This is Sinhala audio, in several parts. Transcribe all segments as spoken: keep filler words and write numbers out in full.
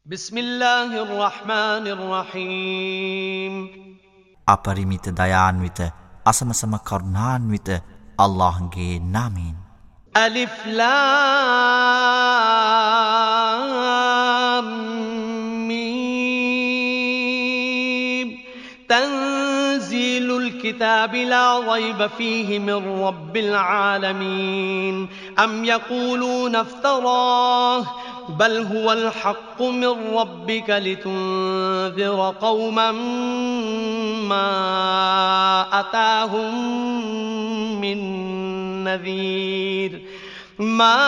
بسم الله الرحمن الرحيم අපරිමිත දයාන්විත අසමසම කරුණාන්විත අල්ලාහ්ගේ නාමයෙන් ألف لام ميم تنزيل الكتاب لا ريب فيه من رب العالمين أم يقولون افتراه بل هو الحق من ربك لتنذر قوما ما أتاهم من نذير ما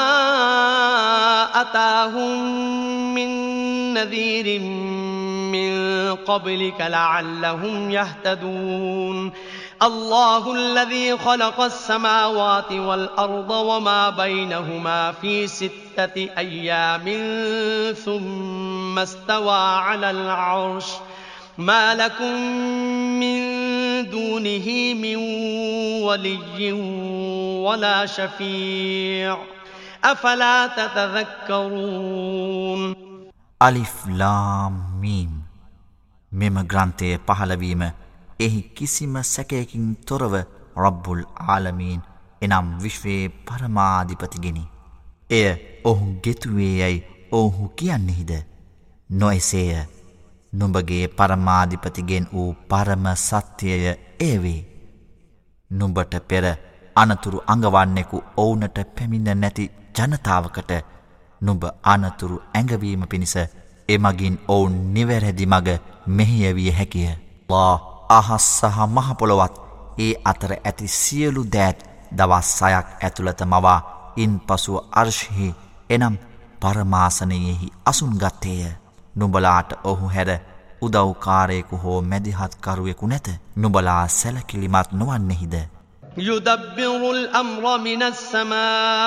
أتاهم من نذير من قبلك لعلهم يهتدون الله الذي خلق السماوات والأرض وما بينهما في ستة أيام ثم استوى على العرش ما لكم من دونه من ولي ولا شفيع أفلا تتذكرون අලිෆ් ලාම් මීම් මෙම ග්‍රන්ථය පහළවීම එහි කිසිම සැකයකින් තොරව රබ්බුල් ආලමීන් එනම් විශ්වයේ පරමාධිපතිගෙනි. එය ඔහු ගෙතුවේ යැයි ඔහු කියන්නෙහිද? නොයසේය. නුඹගේ පරමාධිපතිගෙන් වූ පරම සත්‍යය එය වේ. නුඹට පෙර අනතුරු අඟවන්නෙකු ඔවුනට පැමිණ නැති ජනතාවකට නුඹ අනතුරු ඇඟවීම පිණිස එමගින් ඔවුන් නිවැරදි මග මෙහෙයවිය හැකිය. අල්ලාහ් අහස් සහ මහ පොළොවත් ඒ අතර ඇති සියලු දෑත් දවස් සයක් ඇතුළත මවා ඉන්පසුව අර්ශ්හි එනම් පරමාසනයෙහි අසුන් ගත්තේය. නුඹලාට ඔහු හැර උදව්කාරයෙකු හෝ මැදිහත්කරුවෙකු නැත. නුඹලා සැලකිලිමත් නොවන්නෙහිද? يدبر الأمر من السماء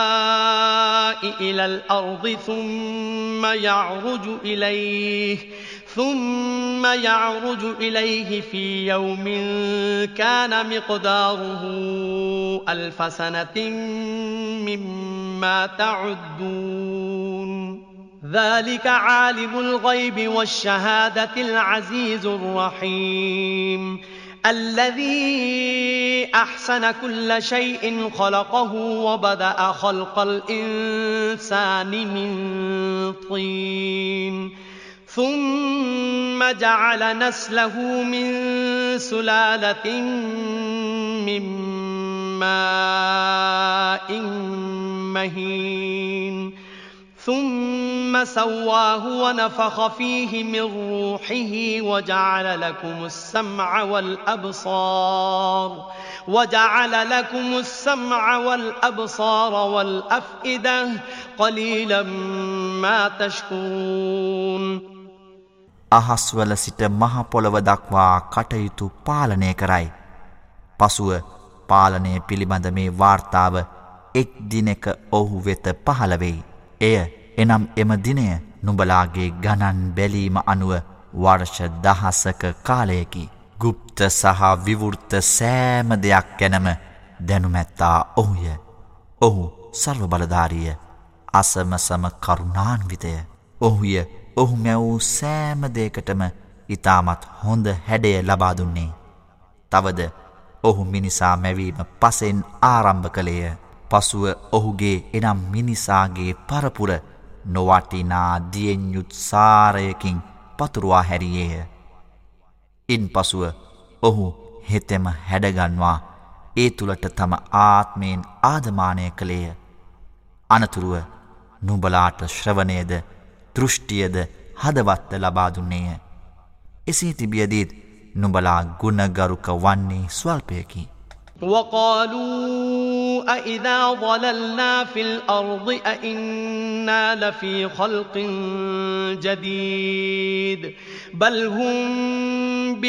إلى الأرض ثم يعرج إليه ثم يعرج إليه في يوم كان مقداره ألف سنة مما تعدون ذلك عالم الغيب والشهادة العزيز الرحيم الذي أحسن كل شيء خلقه وبدأ خلق الإنسان من طين ثم جعل نسله من سلالة من ماء مهين ثم سواه ونفخ فيه من روحه وجعل لكم السمع والأبصار وجعل لكم السمع والأبصار والأفئدة قليلا ما تشكرون අහස්වල සිට මහ පොළව දක්වා කටයුතු පාලනය කරයි. පසුව පාලනය පිළිබඳ මේ වාර්තාව එක් දිනක ඔහු වෙත පහළ වෙයි. එය එනම් එම දිනය නුඹලාගේ ගණන් බැලීම අනුව වර්ෂ දහසක කාලයකි. ගුප්ත සහ විවෘත සෑම දෙයක් ගැනම දැනුමැත්තා ඔහුය. ඔහු සර්ව බලධාරිය, අසමසම කරුණාන්විතය. ඔහුය ඔහු මැවූ සෑම දෙයකටම ඉතාමත් හොඳ හැඩය ලබා දුන්නේ. තවද ඔහු මිනිසා මැවීම පසෙන් ආරම්භ කළේය. පසුව ඔහුගේ එනම් මිනිසාගේ පරපුර නොවටිනා දියෙන් යුත් සාරයකින් පතුරුවා හැරියේය. ඉන් පසුව ඔහු හෙතෙම හැඩගන්වා ඒ තුළට තම ආත්මයෙන් ආදමානය කළේය. අනතුරුව නුඹලාට ශ්‍රවණයද දෘෂ්ටියද හදවත්ත ලබා දුන්නේය. එසේ තිබියදීත් නුඹලා ගුණගරුක වන්නේ ස්වල්පයකි. وقالوا أإذا ضللنا في الأرض أإنا لفي خلق جديد بل هم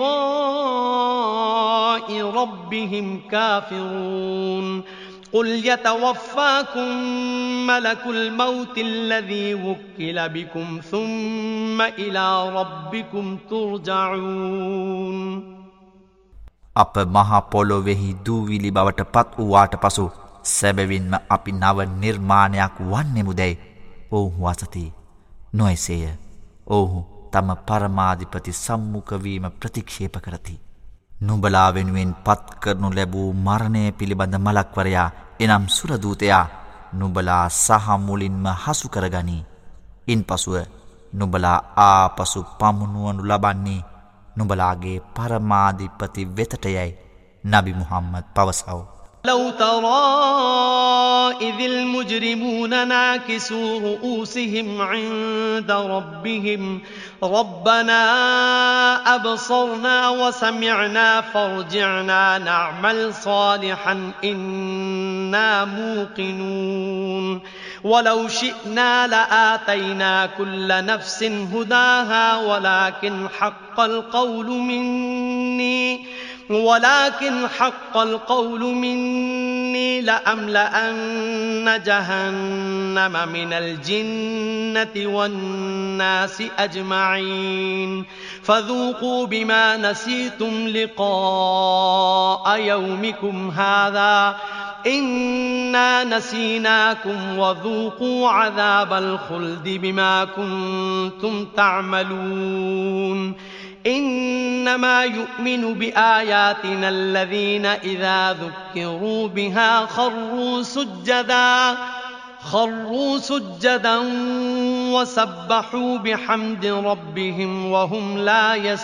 بلقاء ربهم كافرون قل يتوفاكم ملك الموت الذي وكل بكم ثم إلى ربكم ترجعون අප මහ පොළොවෙහි දූවිලි බවට පත් වූවාට පසු සැබවින්ම අපි නව නිර්මාණයක් වන්නෙමුදැයි ඔවුහු අසති. නොයසේය. ඔවුහු තම පරමාධිපති සම්මුඛවීම ප්‍රතික්ෂේප කරති. නුඹලා වෙනුවෙන් පත් කරනු ලැබූ මරණය පිළිබඳ මලක්වරයා එනම් සුරදූතයා නුඹලා සහ මුලින්ම හසු කරගනී. ඉන් පසුව නුඹලා ආපසු පමුණුවනු ලබන්නේ නුඹලාගේ පරමාධිපති වෙතටයයි නබි මුහම්මද් පවසව. لو ترى إذ المجرمون ناكسوا رؤوسهم عند ربهم ربنا أبصرنا وسمعنا فارجعنا نعمل صالحا إنا موقنون ولو شئنا لآتينا كل نفس هداها ولكن حق القول مني ولكن حق القول مني لأملأن جهنم من الجنة والناس أجمعين فذوقوا بما نسيتم لقاء يومكم هذا إنا نسيناكم وذوقوا عذاب الخلد بما كنتم تعملون إنما يؤمن بآياتنا الذين إذا ذكروا بها خروا سجدا خروا سجدا وسبحوا بحمد ربهم وهم لا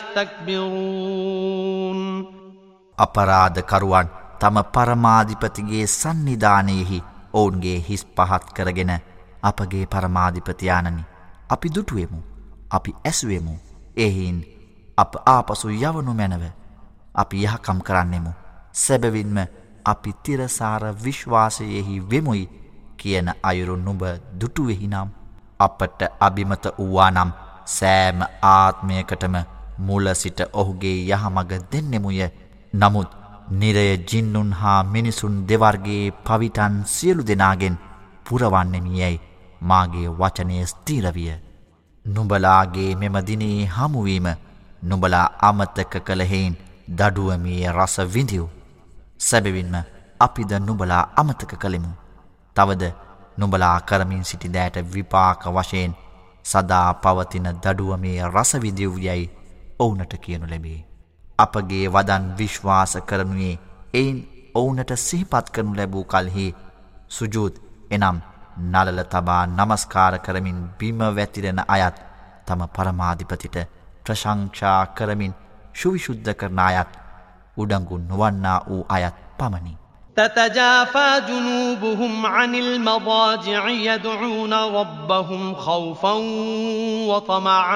يستكبرون. අපරාධ කරුවන් තම පරමාධිපතිගේ සන්නිධානයෙහි ඔවුන්ගේ හිස් පහත් කරගෙන අපගේ පරමාධිපති ආනනි අපි දුටුවෙමු අපි ඇසුවෙමු එහින් අප ආපසු යවනු මැනව අපි යහකම් කරන්නෙමු සැබවින්ම අපි තිරසාර විශ්වාසයෙහි වෙමුයි කියන අයුරු නුඹ දුටුවෙහි නම් අපට අභිමත වූවා නම් සෑම ආත්මයකටම මුල සිට ඔහුගේ යහමග දෙන්නෙමුය. නමුත් නිරය ජින්නුන් හා මිනිසුන් දෙවර්ගයේ පවිටන් සියලු දෙනාගෙන් පුරවන්නෙමියයි මාගේ වචනය ස්ථීර විය. නුඹලාගේ මෙම දිනේ හමුවීම නුඹලා අමතක කළ හේයින් දඩුවමේ රස විඳිව්. සැබවින්ම අපිද නුඹලා අමතක කළෙමු. තවද නුඹලා කරමින් සිටි දෑට විපාක වශයෙන් සදා පවතින දඩුවමේ රස විඳිව් යයි ඔවුනට කියනු ලැබේ. අපගේ වදන් විශ්වාස කරනුයේ එයින් ඔවුනට සිහිපත් කරනු ලැබූ කල්හි සුජූද් එනම් නලල තබා නමස්කාර කරමින් බිම වැතිරෙන අයත් තම පරමාධිපතිට ප්‍රශංසා කරමින් ශුවිශුද්ධ කරන අයත් උඩඟු නොවන්නා වූ අයත් පමණි. تتجافى جنوبهم عن المضاجع يدعون ربهم خوفا وطمعا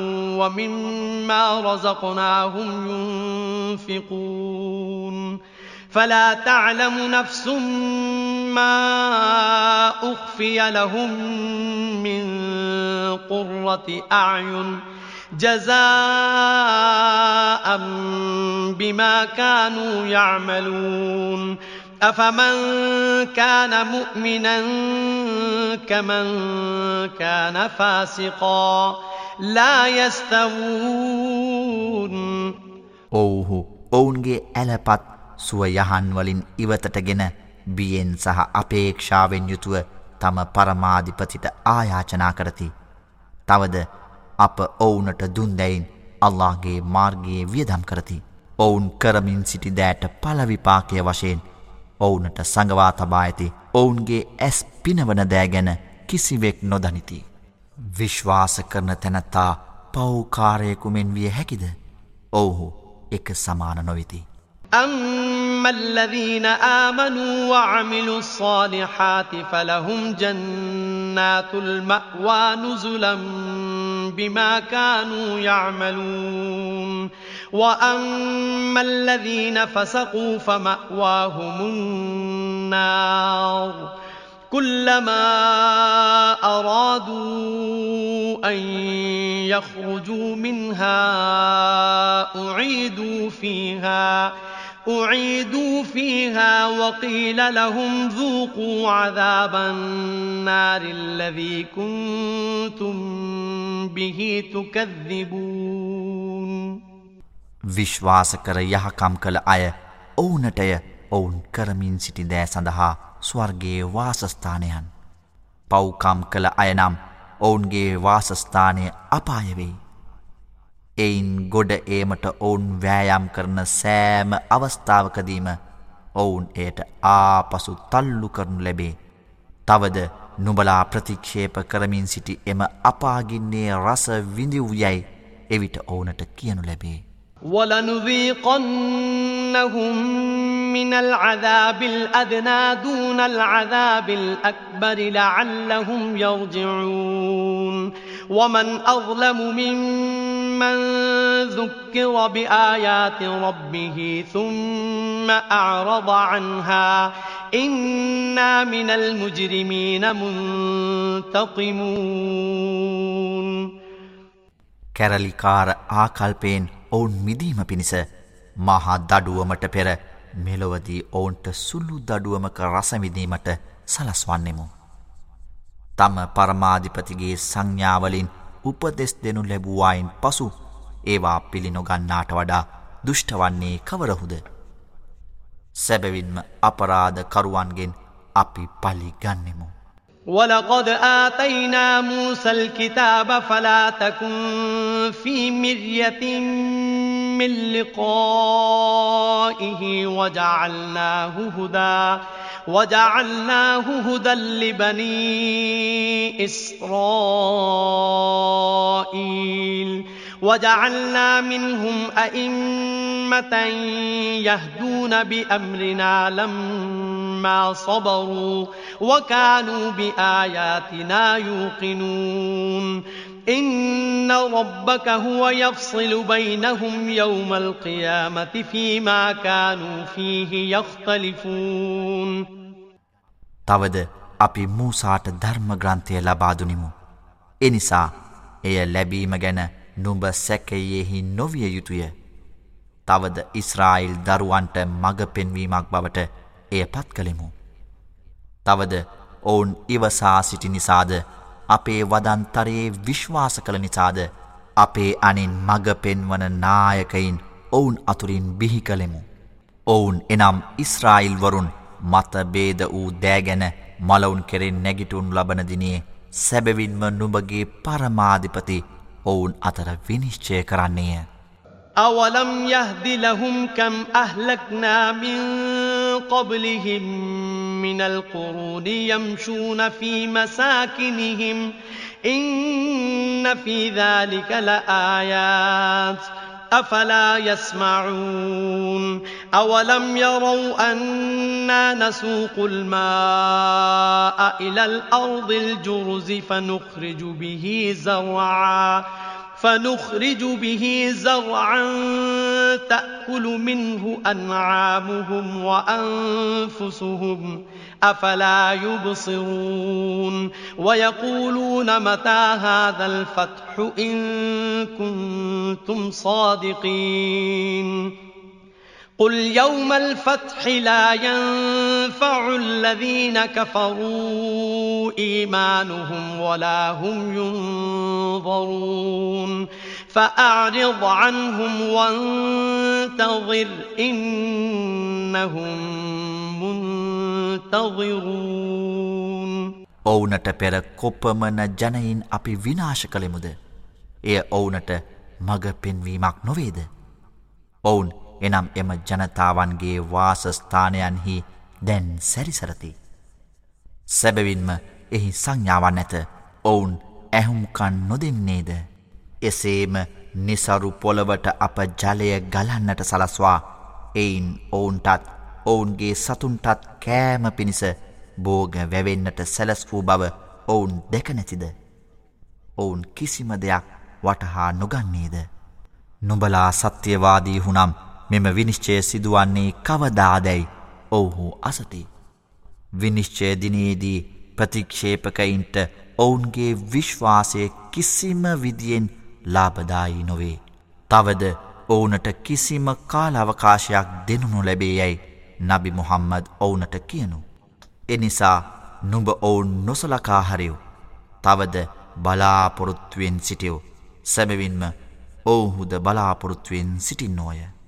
ومما رزقناهم ينفقون فلا تعلم نفس ما أخفي لهم من قرة أعين جزاء بما كانوا يعملون أفمن كان مؤمنا كمن كان فاسقا لا يستوون. ඔව්හු ඔවුන්ගේ ඇලපත් සුව යහන් වලින් ඉවතටගෙන බියෙන් සහ අපේක්ෂාවෙන් යුතුව තම පරමාධිපතිට ආයාචනා කරති. තවද අප ඔවුනට දුන්දැයින් අල්ලාහගේ මාර්ගයේ වියදම් කරති. ඔවුන් කරමින් සිටි දෑට පලවිපාකය වශයෙන් ඔවුනට සඟවා තබා ඇති ඔවුන්ගේ ඇස් පිනවන දෑ ගැන කිසිවෙක් නොදනිති. විශ්වාස කරන තැනැත්තා පෞකාරයකු මෙන් විය හැකිද? ඔවුහු එක සමාන නොවෙති. أما الذين آمنوا وعملوا الصالحات فلهم جنات المأوى نزلا بما كانوا يعملون وأما الذين فسقوا فمأواهم النار كلما أرادوا أن يخرجوا منها أعيدوا فيها أعيدوا فيها وقيل لهم ذوقوا عذاب النار الذي كنتم به تكذبون. විශ්වාස කර යහකම් කළ අය ඔවුනටය ඔවුන් කරමින් සිටි දෑ සඳහා ස්වර්ගයේ වාසස්ථානයන්. පව්කම් කළ අය නම් ඔවුන්ගේ වාසස්ථානය අපාය වෙයි. එයින් ගොඩ ඒමට ඔවුන් වෑයම් කරන සෑම අවස්ථාවකදීම ඔවුන් එයට ආපසු තල්ලු කරනු ලැබේ. තවද නුඹලා ප්‍රතික්ෂේප කරමින් සිටි එම අපාගින්නේ රස විඳිව් යයි එවිට ඔවුනට කියනු ලැබේ. وَلَنُذِيقَنَّهُم مِّنَ الْعَذَابِ الْأَدْنَى دُونَ الْعَذَابِ الْأَكْبَرِ لَعَلَّهُمْ يَرْجِعُونَ وَمَنْ أَظْلَمُ مِمَّنْ ذُكِّرَ بِآيَاتِ رَبِّهِ ثُمَّ أَعْرَضَ عَنْهَا إِنَّا مِنَ الْمُجْرِمِينَ مُنْتَقِمُونَ. කැරලිකාර ආකල්පයෙන් ඔවුන් මිදීම පිණිස මහා දඩුවමට පෙර මෙලොවදී ඔවුන්ට සුළු දඩුවමක රසවිඳීමට සලස්වන්නෙමු. තම පරමාධිපතිගේ සංඥාවලින් උපදෙස් දෙනු ලැබුවායින් පසු ඒවා පිළිනොගන්නාට වඩා දුෂ්ට වන්නේ කවරහුද? සැබවින්ම අපරාධ කරුවන්ගෙන් අපි පලි ගන්නෙමු. وَلَقَدْ آتَيْنَا مُوسَى الْكِتَابَ فَلَا تَكُنْ فِي مِرْيَةٍ مِّن لِقَائِهِ وَجَعَلْناهُ هُدًى وَجَعَلْناهُ هُدًى لِبَنِي إِسْرَائِيلَ وَجَعَلْنَا مِنْهُمْ أَئِمَّةً يَهْدُونَ بِأَمْرِنَا لَمَّا صَبَرُوا وَكَانُوا بِآيَاتِنَا يُوقِنُونَ. إِنَّ رَبَّكَ هُوَ يَفْصِلُ بَيْنَهُمْ يَوْمَ الْقِيَامَةِ فِيمَا كَانُوا فِيهِ يَخْتَلِفُونَ. තවද අපි මූසාට ධර්ම ග්‍රන්ථය ලබා දුනිමු. එනිසා එය ලැබීම ගැන නුඹ සැකයෙහි නොවිය යුතුය. තවද ඉස්රායිල් දරුවන්ට මඟ පෙන්වීමක් බවට එය පත් කළෙමු. තවද ඔවුන් ඉවසා සිටි නිසාද අපේ වදන්තරයේ විශ්වාස කළ නිසාද අපේ අනින් මඟ පෙන්වන නායකයින් ඔවුන් අතුරින් බිහි කළෙමු. ඔවුන් එනම් ඉස්රායිල් වරුන් මතභේද වූ දෑගැන මලවුන් කෙරෙන් නැගිටුන් ලබන දිනේ සැබවින්ම නුඹගේ පරමාධිපති ඔවුන් අතර විනිශ්චය කරන්නේය. أَوَلَمْ يَهْدِ لَهُمْ كَمْ أَهْلَكْنَا مِنْ قَبْلِهِمْ مِنَ الْقُرُونِ يَمْشُونَ فِي مَسَاكِنِهِمْ إِنَّ فِي ذَلِكَ لَآيَاتٍ أَفَلَا يَسْمَعُونَ. أَوَلَمْ يَرَوْا أَنَّا نَسُوقُ الْمَاءَ إِلَى الْأَرْضِ الْجُرُزِ فَنُخْرِجُ بِهِ زَرْعًا فنخرج به زرعا تأكل منه أنعامهم وأنفسهم أفلا يبصرون. ويقولون متى هذا الفتح إن كنتم صادقين. قل يوم الفتح لا ينفع الذين كفروا إيمانهم ولا هم ينظرون. فأعرض عنهم وانتظر إنهم منتظرون. ඔවුනට පෙර කොපමණ ජනයින් අපි විනාශ කළෙමුද? එය ඔවුනට මඟ පෙන්වීමක් නොවේද? ඔවුන් එනම් එම ජනතාවන්ගේ වාසස්ථානයන්හි දැන් සැරිසරති. සැබවින්ම එහි සංඥාවන් නැත. ඔවුන් ඇහුම්කන් නොදෙන්නේද? එසේම නිසරු පොළවට අප ජලය ගලන්නට සලස්වා එයින් ඔවුන්ටත් ඔවුන්ගේ සතුන්ටත් කෑම පිණිස බෝග වැවෙන්නට සැලස් වූ බව ඔවුන් දැක නැතිද? ඔවුන් කිසිම දෙයක් වටහා නොගන්නේද? නුඹලා සත්‍යවාදී හුනම් මෙම විනිශ්චය සිදුවන්නේ කවදාදැයි ඔවුහු අසති. විනිශ්චය දිනේදී ප්‍රතික්ෂේපකයින්ට ඔවුන්ගේ විශ්වාසය කිසිම විදියෙන් ලාභදායි නොවේ. තවද ඔවුනට කිසිම කාලාවකාශයක් දෙනු නොලැබේ යැයි නබි මුහම්මද් ඔවුනට කියනු. එනිසා නුඹ ඔවුන් නොසලකා හරිව්. තවද බලාපොරොත්තුවෙන් සිටියෝ. සැබවින්ම ඔවුහුද බලාපොරොත්තුවෙන් සිටින්නෝය.